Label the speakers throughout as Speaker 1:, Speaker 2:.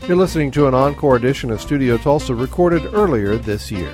Speaker 1: You're listening to an encore edition of Studio Tulsa recorded earlier this year.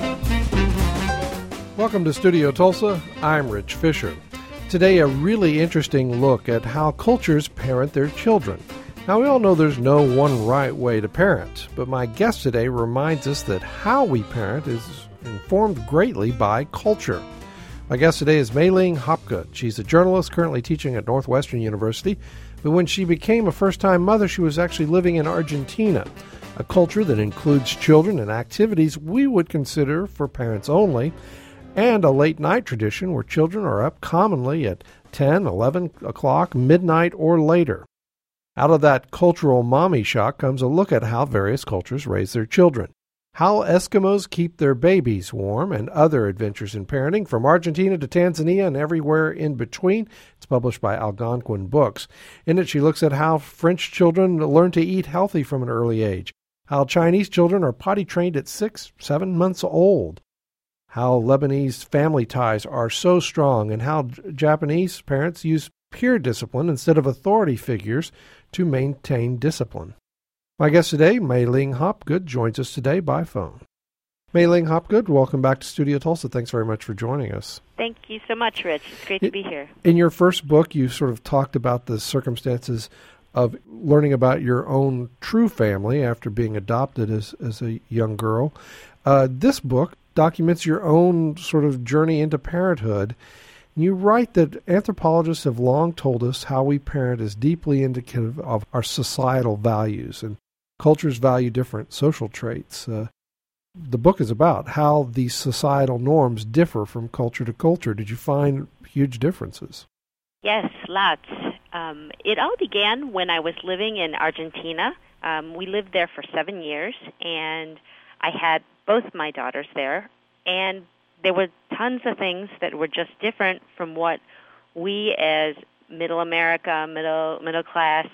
Speaker 1: Welcome to Studio Tulsa. I'm Rich Fisher. Today, a really interesting look at how cultures parent their children. Now, we all know there's no one right way to parent, but my guest today reminds us that how we parent is informed greatly by culture. My guest today is Mei-Ling Hopgood. She's a journalist currently teaching at Northwestern University, but when she became a first-time mother, she was actually living in Argentina, a culture that includes children and activities we would consider for parents only, and a late-night tradition where children are up commonly at 10, 11 o'clock, midnight, or later. Out of that cultural mommy shock comes a look at how various cultures raise their children, how Eskimos keep their babies warm, and other adventures in parenting from Argentina to Tanzania and everywhere in between. It's published by Algonquin Books. In it, she looks at how French children learn to eat healthy from an early age, how Chinese children are potty trained at 6, 7 months old, how Lebanese family ties are so strong, and how Japanese parents use peer discipline instead of authority figures to maintain discipline. My guest today, Mei-Ling Hopgood, joins us today by phone. Mei-Ling Hopgood, welcome back to Studio Tulsa. Thanks very much for joining us.
Speaker 2: Thank you so much, Rich. It's great to be here.
Speaker 1: In your first book, you sort of talked about the circumstances of learning about your own true family after being adopted as a young girl. This book documents your own sort of journey into parenthood. You write that anthropologists have long told us how we parent is deeply indicative of our societal values, and cultures value different social traits. The book is about how these societal norms differ from culture to culture. Did you find huge differences?
Speaker 2: Yes, lots. It all began when I was living in Argentina. We lived there for 7 years, and I had both my daughters there, and there were tons of things that were just different from what we as middle America, middle class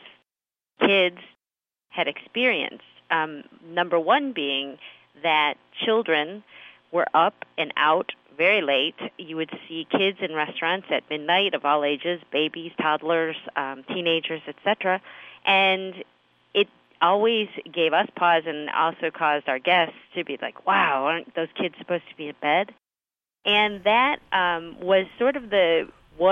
Speaker 2: kids had experienced. Number one being that children were up and out very late. You would see kids in restaurants at midnight of all ages, babies, toddlers, teenagers, etc. And it always gave us pause and also caused our guests to be like, wow, aren't those kids supposed to be in bed? And that was sort of the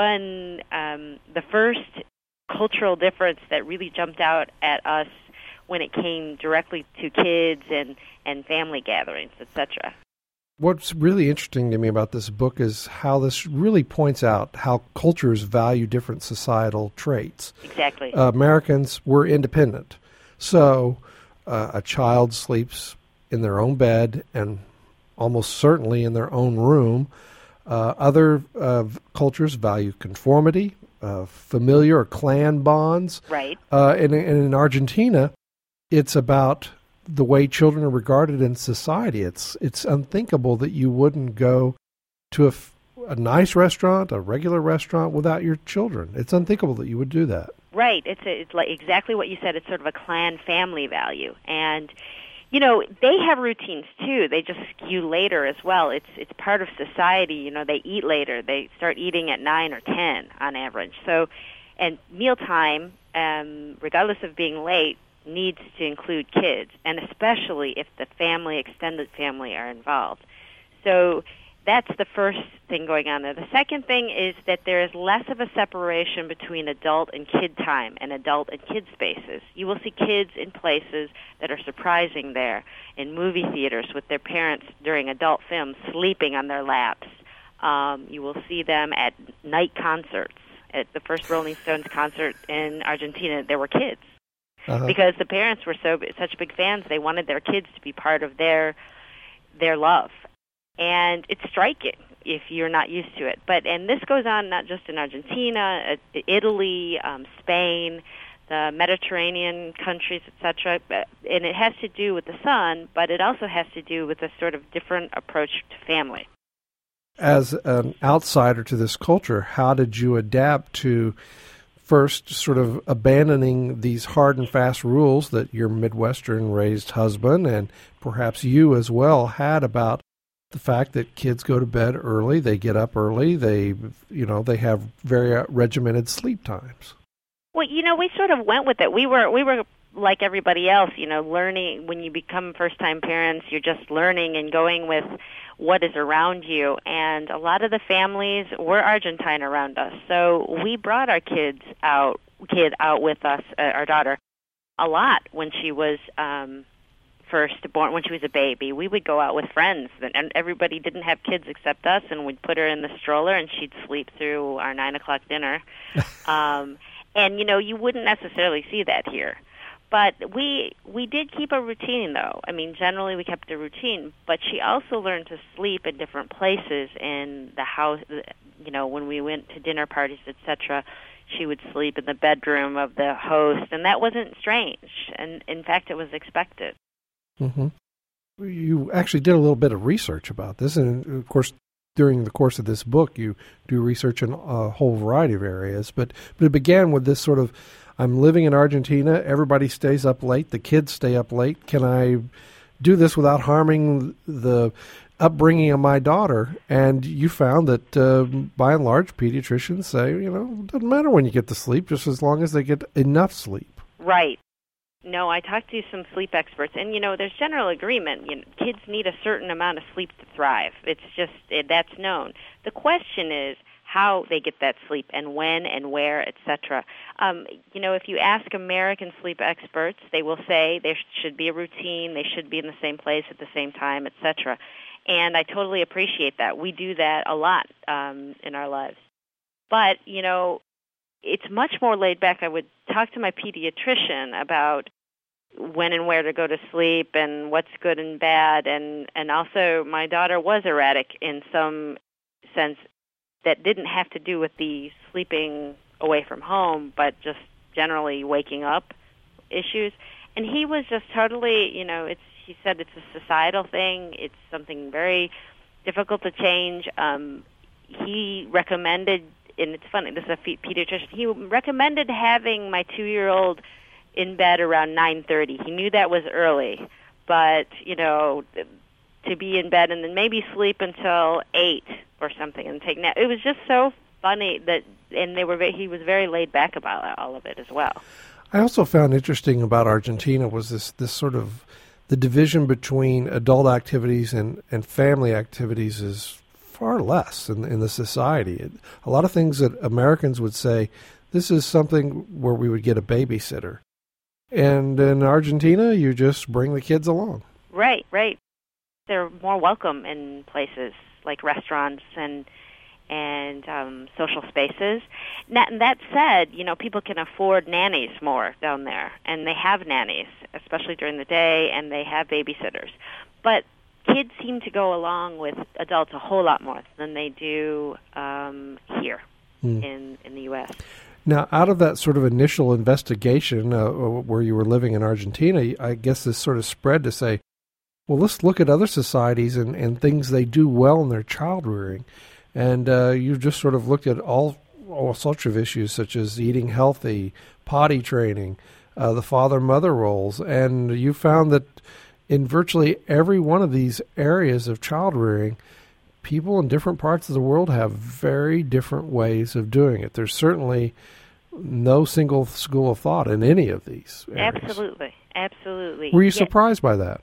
Speaker 2: first cultural difference that really jumped out at us when it came directly to kids and family gatherings, etc.
Speaker 1: What's really interesting to me about this book is how this really points out how cultures value different societal traits.
Speaker 2: Exactly.
Speaker 1: Americans were independent, so a child sleeps in their own bed and almost certainly in their own room. Other cultures value conformity, familiar or clan bonds.
Speaker 2: Right.
Speaker 1: And in Argentina, it's about the way children are regarded in society. It's unthinkable that you wouldn't go to a nice restaurant, a regular restaurant, without your children. It's unthinkable that you would do that.
Speaker 2: Right. It's like exactly what you said. It's sort of a clan family value. And you know, they have routines too. They just skew later as well. It's part of society. You know, they eat later. They start eating at 9 or 10 on average. So, and mealtime, regardless of being late, needs to include kids, and especially if the family, extended family, are involved. So that's the first thing going on there. The second thing is that there is less of a separation between adult and kid time and adult and kid spaces. You will see kids in places that are surprising there, in movie theaters with their parents during adult films sleeping on their laps. You will see them at night concerts. At the first Rolling Stones concert in Argentina, there were kids. Because the parents were such big fans, they wanted their kids to be part of their love. And it's striking if you're not used to it. And this goes on not just in Argentina, Italy, Spain, the Mediterranean countries, etc. And it has to do with the son, but it also has to do with a sort of different approach to family.
Speaker 1: As an outsider to this culture, how did you adapt to first sort of abandoning these hard and fast rules that your Midwestern-raised husband and perhaps you as well had about the fact that kids go to bed early, they get up early, they have very regimented sleep times?
Speaker 2: Well, we sort of went with it. We were like everybody else, learning, when you become first-time parents, you're just learning and going with what is around you. And a lot of the families were Argentine around us. So we brought our kid out with us, our daughter, a lot when she was first born, when she was a baby. We would go out with friends, and everybody didn't have kids except us, and we'd put her in the stroller, and she'd sleep through our 9 o'clock dinner. And, you wouldn't necessarily see that here. But we did keep a routine, though. I mean, generally we kept a routine, but she also learned to sleep in different places in the house. When we went to dinner parties, etc., she would sleep in the bedroom of the host, and that wasn't strange. And, in fact, it was expected.
Speaker 1: Mm-hmm. You actually did a little bit of research about this, and, of course, during the course of this book, you do research in a whole variety of areas. But it began with this sort of, I'm living in Argentina, everybody stays up late, the kids stay up late. Can I do this without harming the upbringing of my daughter? And you found that, by and large, pediatricians say, it doesn't matter when you get to sleep, just as long as they get enough sleep.
Speaker 2: Right. No, I talked to some sleep experts, and, there's general agreement. Kids need a certain amount of sleep to thrive. It's just, that's known. The question is how they get that sleep and when and where, etc. If you ask American sleep experts, they will say there should be a routine, they should be in the same place at the same time, etc. And I totally appreciate that. We do that a lot in our lives. But, it's much more laid back. I would talk to my pediatrician about when and where to go to sleep and what's good and bad. And also my daughter was erratic in some sense that didn't have to do with the sleeping away from home, but just generally waking up issues. And he was just totally, he said it's a societal thing. It's something very difficult to change. He recommended, and it's funny, this is a pediatrician, he recommended having my 2-year-old in bed around 9:30. He knew that was early, but, to be in bed and then maybe sleep until 8 or something and take nap. It was just so funny that, and he was very laid back about all of it as well.
Speaker 1: I also found interesting about Argentina was this sort of, the division between adult activities and family activities is far less in the society. A lot of things that Americans would say, this is something where we would get a babysitter. And in Argentina, you just bring the kids along. Right.
Speaker 2: They're more welcome in places like restaurants and social spaces. That said, people can afford nannies more down there, and they have nannies, especially during the day, and they have babysitters. But kids seem to go along with adults a whole lot more than they do here in the U.S.
Speaker 1: Now, out of that sort of initial investigation where you were living in Argentina, I guess this sort of spread to say, well, let's look at other societies and things they do well in their child rearing. And you just sort of looked at all sorts of issues such as eating healthy, potty training, the father-mother roles. And you found that in virtually every one of these areas of child rearing, people in different parts of the world have very different ways of doing it. There's certainly no single school of thought in any of these areas.
Speaker 2: Absolutely.
Speaker 1: Were you surprised by that?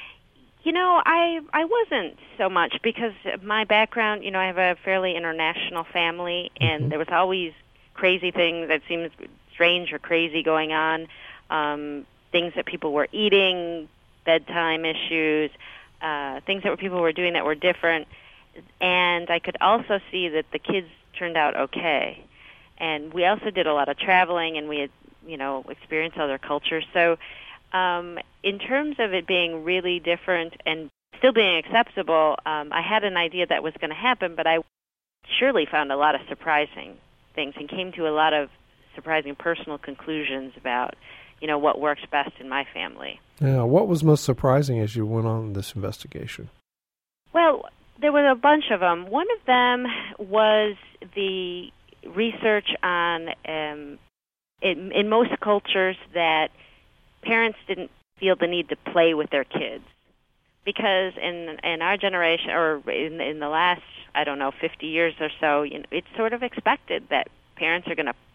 Speaker 2: I wasn't so much because of my background. I have a fairly international family, and there was always crazy things that seemed strange or crazy going on, things that people were eating, bedtime issues, things that people were doing that were different. And I could also see that the kids turned out okay. And we also did a lot of traveling, and we had, experienced other cultures. So in terms of it being really different and still being acceptable, I had an idea that was going to happen, but I surely found a lot of surprising things and came to a lot of surprising personal conclusions about, what works best in my family.
Speaker 1: Yeah, what was most surprising as you went on this investigation?
Speaker 2: Well, there were a bunch of them. One of them was the research on, in most cultures, that parents didn't feel the need to play with their kids. Because in our generation, or in the last, 50 years or so, it's sort of expected that parents are going to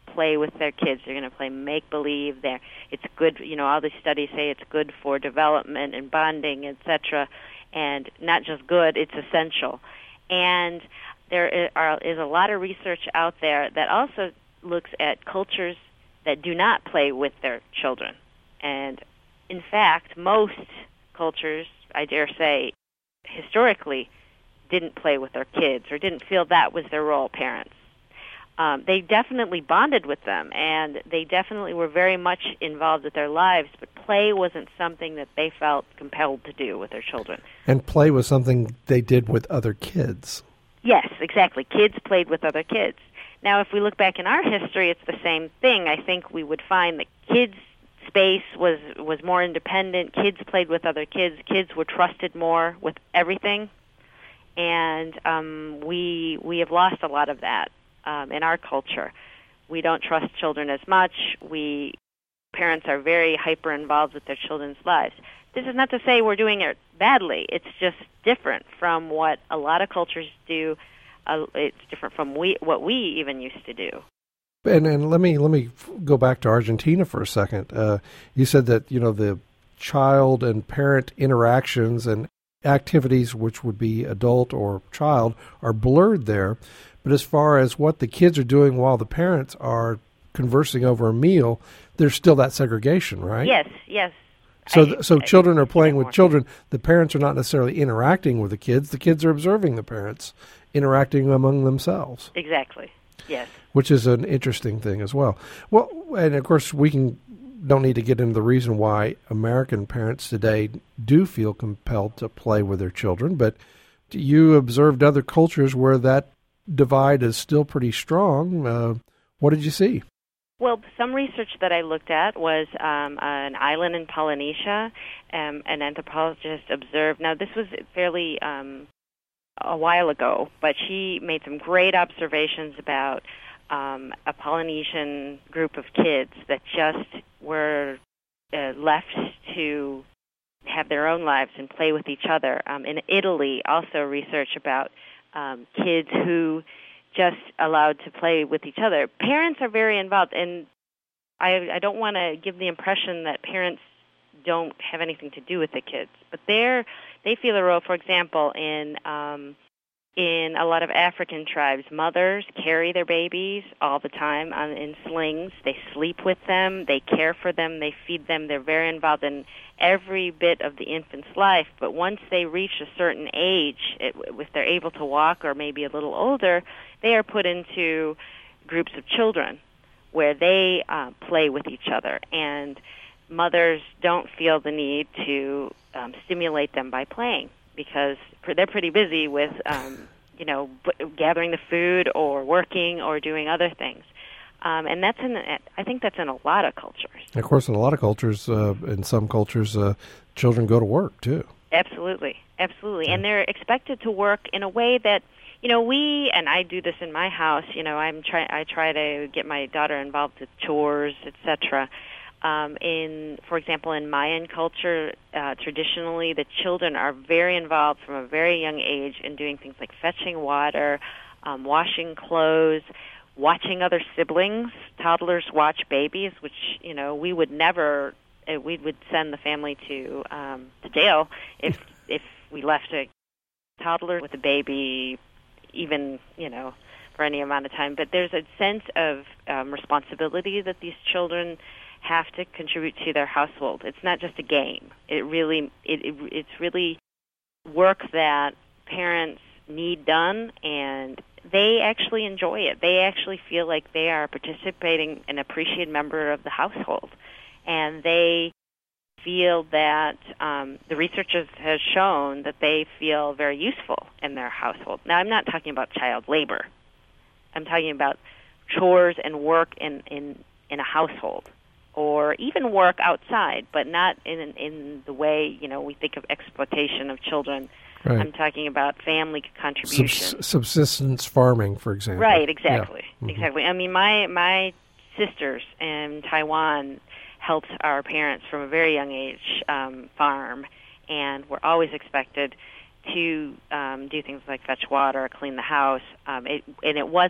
Speaker 2: play with their kids. They're going to play make-believe. It's good, all these studies say it's good for development and bonding, etc. And not just good, it's essential. And there is a lot of research out there that also looks at cultures that do not play with their children. And in fact, most cultures, I dare say, historically, didn't play with their kids or didn't feel that was their role, parents. They definitely bonded with them, and they definitely were very much involved with their lives, but play wasn't something that they felt compelled to do with their children.
Speaker 1: And play was something they did with other kids.
Speaker 2: Yes, exactly. Kids played with other kids. Now, if we look back in our history, it's the same thing. I think we would find that kids' space was more independent. Kids played with other kids. Kids were trusted more with everything. And we have lost a lot of that in our culture. We don't trust children as much. Parents are very hyper-involved with their children's lives. This is not to say we're doing it badly. It's just different from what a lot of cultures do. It's different from what we even used to do.
Speaker 1: And let me go back to Argentina for a second. You said that the child and parent interactions and activities, which would be adult or child, are blurred there. But as far as what the kids are doing while the parents are conversing over a meal, there's still that segregation, right?
Speaker 2: Yes.
Speaker 1: So children are playing with children. The parents are not necessarily interacting with the kids. The kids are observing the parents interacting among themselves.
Speaker 2: Exactly, yes.
Speaker 1: Which is an interesting thing as well. Well, and of course don't need to get into the reason why American parents today do feel compelled to play with their children, but you observed other cultures where that divide is still pretty strong. What did you see?
Speaker 2: Well, some research that I looked at was an island in Polynesia. An anthropologist observed, now this was fairly a while ago, but she made some great observations about a Polynesian group of kids that just were left to have their own lives and play with each other. In Italy, also research about kids who just allowed to play with each other. Parents are very involved, and I don't want to give the impression that parents don't have anything to do with the kids, but they feel a role. For example, in a lot of African tribes, mothers carry their babies all the time in slings. They sleep with them. They care for them. They feed them. They're very involved in every bit of the infant's life. But once they reach a certain age, if they're able to walk or maybe a little older, they are put into groups of children where they play with each other. And mothers don't feel the need to stimulate them by playing, because they're pretty busy with, gathering the food or working or doing other things. And I think that's in a lot of cultures.
Speaker 1: Of course, in a lot of cultures, in some cultures, children go to work, too.
Speaker 2: Absolutely.
Speaker 1: Yeah.
Speaker 2: And they're expected to work in a way that, and I do this in my house, I try to get my daughter involved with chores, etc. For example, in Mayan culture, traditionally, the children are very involved from a very young age in doing things like fetching water, washing clothes, watching other siblings. Toddlers watch babies, which, we would never, we would send the family to jail if we left a toddler with a baby, even, for any amount of time. But there's a sense of responsibility that these children have to contribute to their household. It's not just a game. It's really work that parents need done, and they actually enjoy it. They actually feel like they are participating, an appreciated member of the household, and they feel that the research has shown that they feel very useful in their household. Now, I'm not talking about child labor. I'm talking about chores and work in a household, or even work outside, but not in the way, we think of exploitation of children.
Speaker 1: Right.
Speaker 2: I'm talking about family contribution.
Speaker 1: Subsistence farming, for example.
Speaker 2: Right, exactly.
Speaker 1: Yeah. Mm-hmm.
Speaker 2: Exactly. I mean, my sisters in Taiwan helped our parents from a very young age farm, and were always expected to do things like fetch water, clean the house. And it wasn't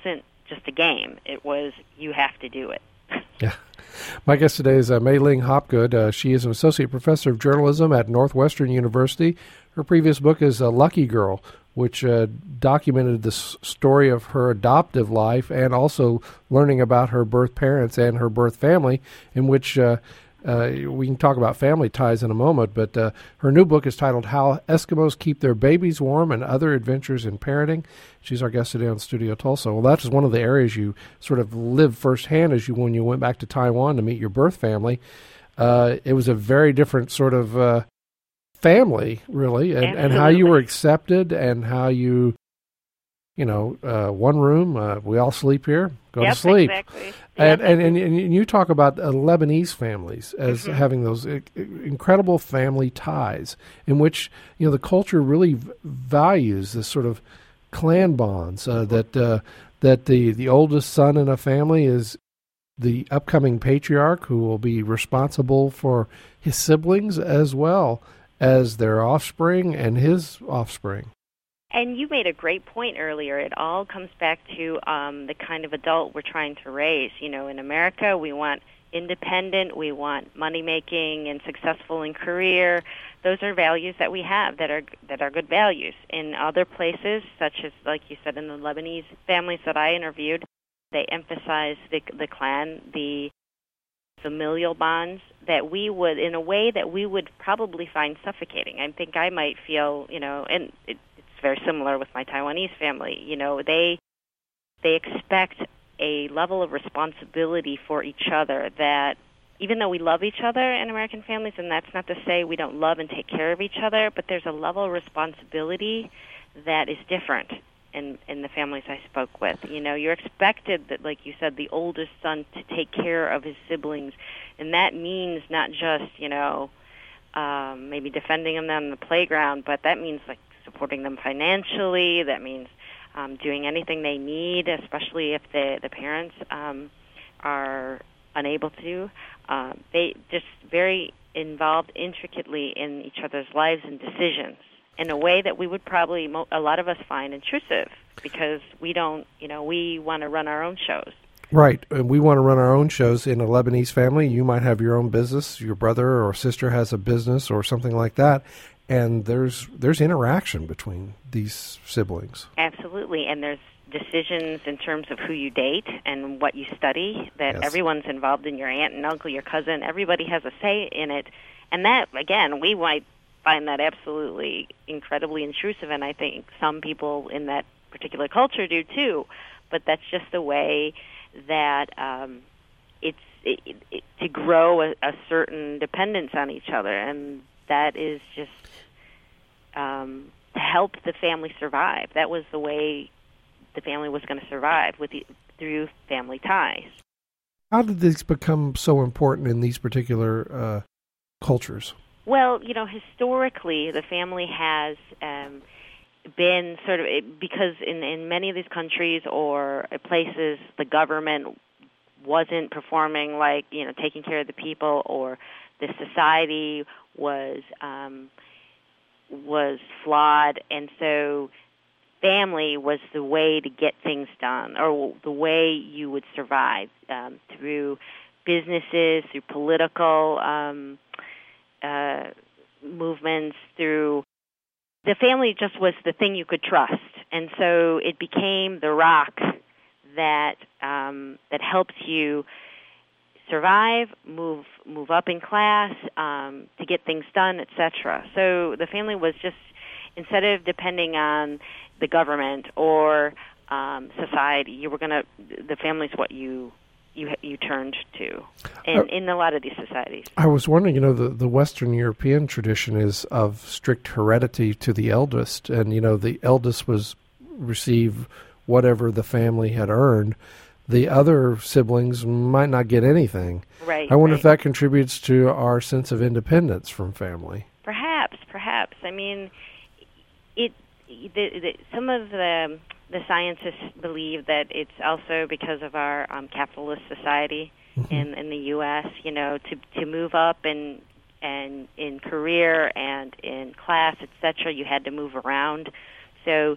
Speaker 2: just a game. It was, you have to do it.
Speaker 1: Yeah. My guest today is Mei Ling Hopgood. She is an associate professor of journalism at Northwestern University. Her previous book is Lucky Girl, which documented the story of her adoptive life and also learning about her birth parents and her birth family, in which we can talk about family ties in a moment, but her new book is titled How Eskimos Keep Their Babies Warm and Other Adventures in Parenting. She's our guest today on Studio Tulsa. Well, that's one of the areas you sort of lived firsthand when you went back to Taiwan to meet your birth family. It was a very different sort of family, really, and how you were accepted and how you, one room, we all sleep here, go to sleep.
Speaker 2: Exactly.
Speaker 1: And you talk about Lebanese families as having those incredible family ties in which, the culture really values this sort of clan bonds, that the oldest son in a family is the upcoming patriarch who will be responsible for his siblings as well as their offspring and his offspring.
Speaker 2: And you made a great point earlier. It all comes back to the kind of adult we're trying to raise. In America, we want independent, we want money-making and successful in career. Those are values that we have that are good values. In other places, such as, like you said, in the Lebanese families that I interviewed, they emphasize the clan, the familial bonds that we would, in a way that we would probably find suffocating. I think I might feel, and it's very similar with my Taiwanese family. They expect a level of responsibility for each other that, even though we love each other in American families, and that's not to say we don't love and take care of each other, but there's a level of responsibility that is different in the families I spoke with. You're expected that, like you said, the oldest son to take care of his siblings, and that means not just, maybe defending them on the playground, but that means like supporting them financially. That means doing anything they need, especially if the parents are unable to. They just very involved intricately in each other's lives and decisions in a way that we would probably, a lot of us find intrusive, because we don't, we want to run our own shows.
Speaker 1: Right. And we want to run our own shows in a Lebanese family. You might have your own business. Your brother or sister has a business or something like that. And there's interaction between these siblings.
Speaker 2: Absolutely. And there's decisions in terms of who you date and what you study, that everyone's involved in, your aunt and uncle, your cousin. Everybody has a say in it. And that, again, we might find that absolutely incredibly intrusive, and I think some people in that particular culture do too. But that's just the way that to grow a certain dependence on each other, and that is just to help the family survive. That was the way the family was going to survive, through family ties.
Speaker 1: How did these become so important in these particular cultures?
Speaker 2: Well, historically, the family has been sort of, because in many of these countries or places, the government wasn't performing like, taking care of the people, or the society was flawed, and so family was the way to get things done, or the way you would survive, through businesses, through political movements, through the family just was the thing you could trust, and so it became the rock that helps you survive, move up in class, to get things done, etc. So the family was just, instead of depending on the government or society, the family's what you turned to in a lot of these societies.
Speaker 1: I was wondering, the Western European tradition is of strict heredity to the eldest, and, the eldest receive whatever the family had earned. The other siblings might not get anything.
Speaker 2: Right.
Speaker 1: I wonder if that contributes to our sense of independence from family.
Speaker 2: Perhaps. I mean, some of the scientists believe that it's also because of our capitalist society in the U.S. To move up and in career and in class, etc., you had to move around. So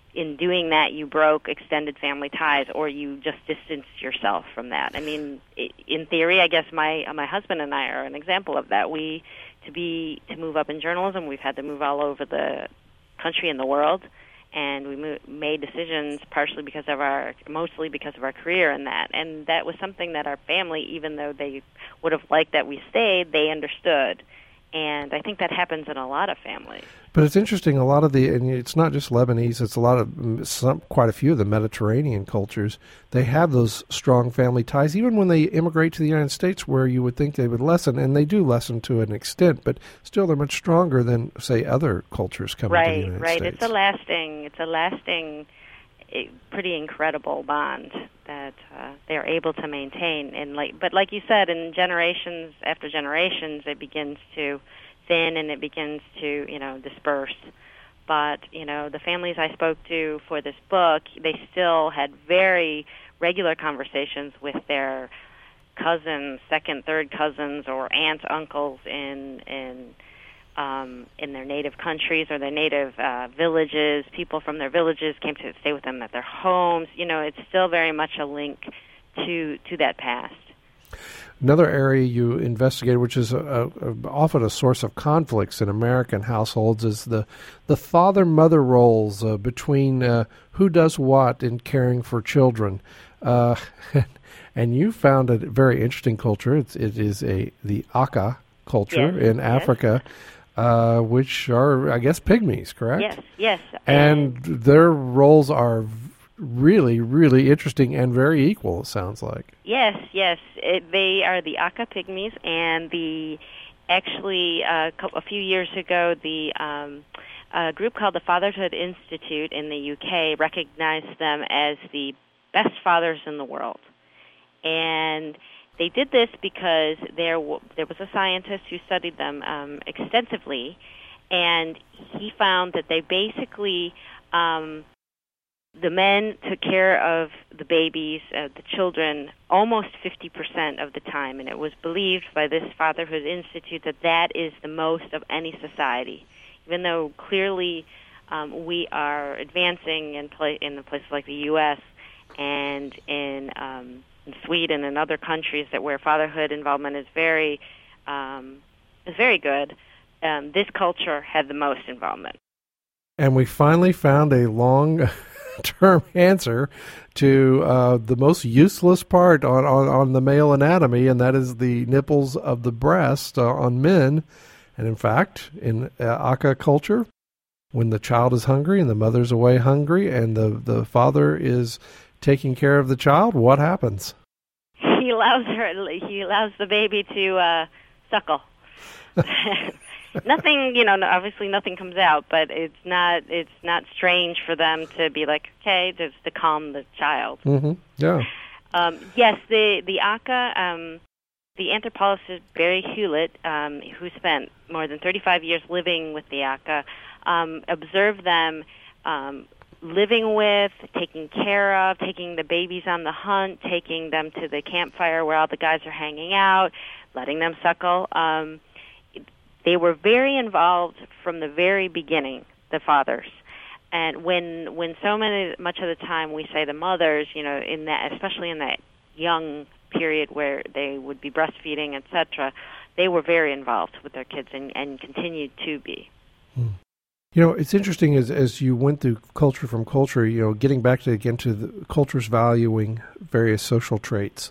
Speaker 2: in doing that, you broke extended family ties, or you just distanced yourself from that. I mean, in theory, I guess my husband and I are an example of that. To move up in journalism, we've had to move all over the country and the world, and we made decisions mostly because of our career in that. And that was something that our family, even though they would have liked that we stayed, they understood. And I think that happens in a lot of families.
Speaker 1: But it's interesting, and it's not just Lebanese, it's quite a few of the Mediterranean cultures. They have those strong family ties, even when they immigrate to the United States, where you would think they would lessen, and they do lessen to an extent, but still they're much stronger than, say, other cultures coming to the United States.
Speaker 2: Right. It's a lasting, pretty incredible bond that they're able to maintain. But like you said, in generations after generations, it begins to thin and it begins to, disperse. But, the families I spoke to for this book, they still had very regular conversations with their cousins, second, third cousins, or aunts, uncles in their native countries or their native villages. People from their villages came to stay with them at their homes. It's still very much a link to that past.
Speaker 1: Another area you investigated, which is often a source of conflicts in American households, is the father-mother roles between who does what in caring for children. And you found a very interesting culture. It is the Aka culture in Africa, which are, I guess, pygmies, correct?
Speaker 2: Yes.
Speaker 1: And their roles are really, really interesting and very equal, it sounds like.
Speaker 2: Yes. They are the Aka pygmies, and a few years ago, a group called the Fatherhood Institute in the UK recognized them as the best fathers in the world. And they did this because there was a scientist who studied them extensively, and he found that they basically the men took care of the babies, the children, almost 50% of the time, and it was believed by this Fatherhood Institute that is the most of any society. Even though clearly we are advancing in places like the U.S. and in Sweden and other countries where fatherhood involvement is very good, this culture had the most involvement.
Speaker 1: And we finally found a long-term answer to the most useless part on the male anatomy, and that is the nipples of the breast on men. And in fact, in Aka culture, when the child is hungry and the mother's away hungry and the father is taking care of the child, what happens?
Speaker 2: He allows the baby to suckle. Nothing, obviously nothing comes out, but it's not strange for them to be like, okay, just to calm the child.
Speaker 1: Mm-hmm. Yeah.
Speaker 2: Yes, the Aka, the anthropologist Barry Hewlett, who spent more than 35 years living with the Aka, observed them living with, taking care of, taking the babies on the hunt, taking them to the campfire where all the guys are hanging out, letting them suckle. They were very involved from the very beginning, the fathers. And when much of the time we say the mothers, in that, especially in that young period where they would be breastfeeding, etc., they were very involved with their kids and continued to be.
Speaker 1: It's interesting as you went through culture from culture, getting back to the cultures valuing various social traits.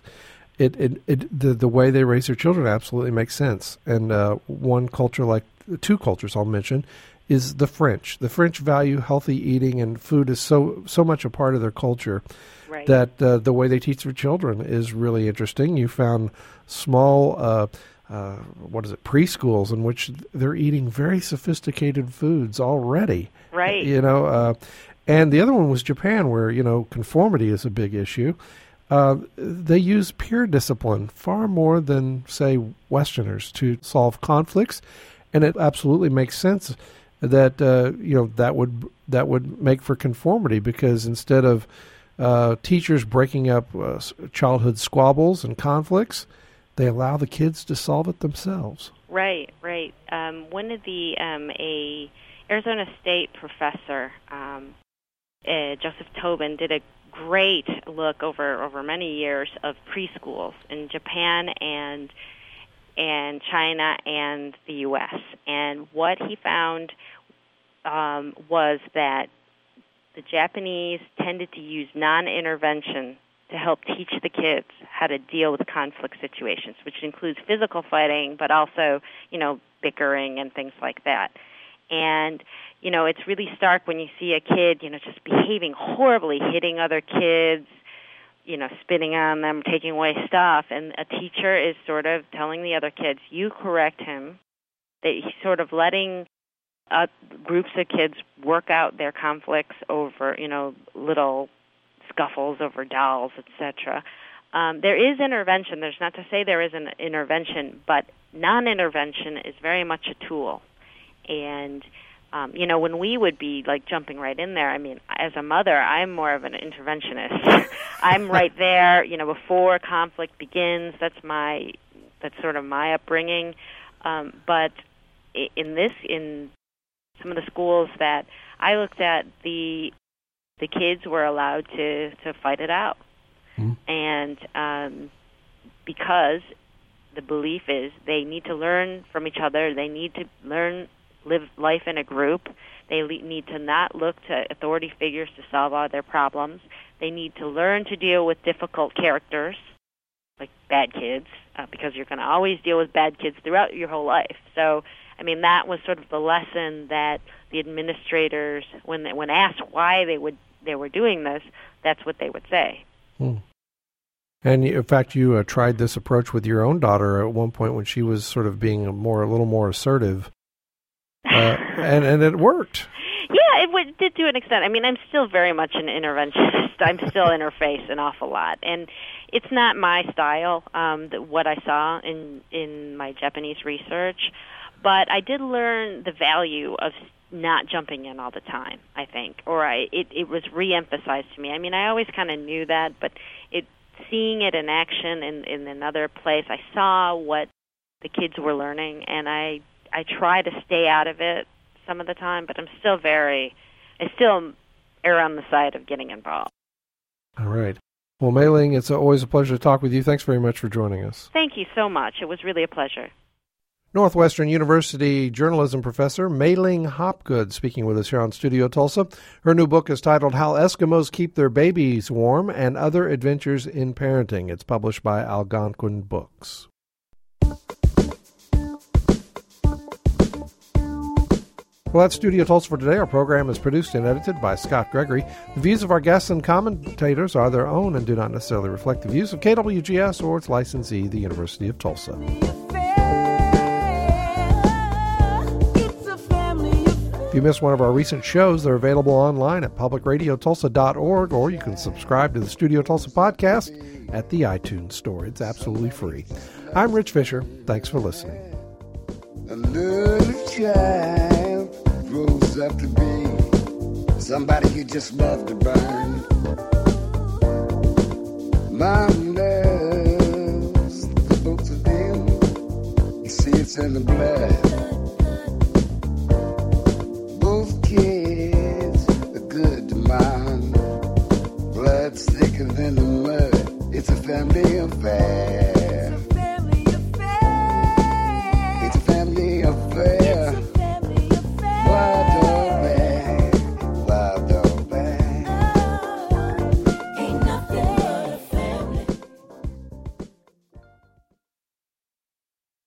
Speaker 1: The way they raise their children absolutely makes sense. And one culture, two cultures I'll mention, is the French. The French value healthy eating, and food is so much a part of their culture,
Speaker 2: right,
Speaker 1: that the way they teach their children is really interesting. You found small, preschools in which they're eating very sophisticated foods already.
Speaker 2: Right.
Speaker 1: And the other one was Japan, where, conformity is a big issue. They use peer discipline far more than, say, Westerners to solve conflicts, and it absolutely makes sense that that would make for conformity, because instead of teachers breaking up childhood squabbles and conflicts, they allow the kids to solve it themselves.
Speaker 2: Right. One of the a Arizona State professor Joseph Tobin did a great look over many years of preschools in Japan and China and the U.S. And what he found was that the Japanese tended to use non-intervention to help teach the kids how to deal with conflict situations, which includes physical fighting, but also, bickering and things like that. And, it's really stark when you see a kid, just behaving horribly, hitting other kids, spitting on them, taking away stuff, and a teacher is sort of telling the other kids, you correct him, that he's sort of letting groups of kids work out their conflicts over, little scuffles over dolls, etc. There is intervention. There's not to say there isn't intervention, but non-intervention is very much a tool. And, when we would be, jumping right in there, as a mother, I'm more of an interventionist. I'm right there, before conflict begins. That's sort of my upbringing. But in some of the schools that I looked at, the kids were allowed to fight it out. And because the belief is they need to learn from each other, they need to live life in a group, they need to not look to authority figures to solve all their problems, they need to learn to deal with difficult characters, like bad kids, because you're going to always deal with bad kids throughout your whole life. So, that was sort of the lesson that the administrators, when asked why they were doing this, that's what they would say.
Speaker 1: And in fact, you tried this approach with your own daughter at one point when she was sort of being a little more assertive, and it worked.
Speaker 2: Yeah, it did to an extent. I'm still very much an interventionist. I'm still in her face an awful lot, and it's not my style. What I saw in my Japanese research, but I did learn the value of not jumping in all the time, I think, or it was re-emphasized to me. I always kind of knew that, but seeing it in action in another place, I saw what the kids were learning, and I try to stay out of it some of the time, but I still err on the side of getting involved.
Speaker 1: All right. Well, Mei Ling, it's always a pleasure to talk with you. Thanks very much for joining us.
Speaker 2: Thank you so much. It was really a pleasure.
Speaker 1: Northwestern University journalism professor Mei Ling Hopgood speaking with us here on Studio Tulsa. Her new book is titled How Eskimos Keep Their Babies Warm and Other Adventures in Parenting. It's published by Algonquin Books. Well, that's Studio Tulsa for today. Our program is produced and edited by Scott Gregory. The views of our guests and commentators are their own and do not necessarily reflect the views of KWGS or its licensee, the University of Tulsa. If you missed one of our recent shows, they're available online at publicradiotulsa.org, or you can subscribe to the Studio Tulsa podcast at the iTunes Store. It's absolutely free. I'm Rich Fisher. Thanks for listening.
Speaker 3: A little child grows up to be somebody you just love to burn. Mom loves the both of them. You see, it's in the blood. Both kids are good to mom. Blood's thicker than the mud. It's a family affair.